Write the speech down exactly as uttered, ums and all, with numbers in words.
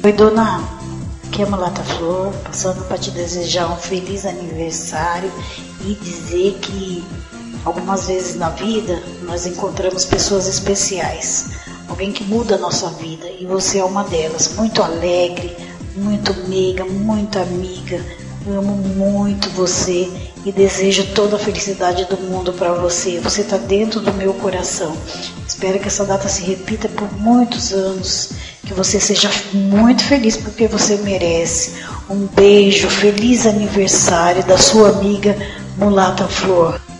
Oi, dona, aqui é a Mulata Flor, passando para te desejar um feliz aniversário e dizer que algumas vezes na vida nós encontramos pessoas especiais, alguém que muda a nossa vida, e você é uma delas, muito alegre, muito meiga, muito amiga. Amo muito você e desejo toda a felicidade do mundo para você. Você está dentro do meu coração. Espero que essa data se repita por muitos anos, que você seja muito feliz porque você merece. Um beijo, feliz aniversário da sua amiga Mulata Flor.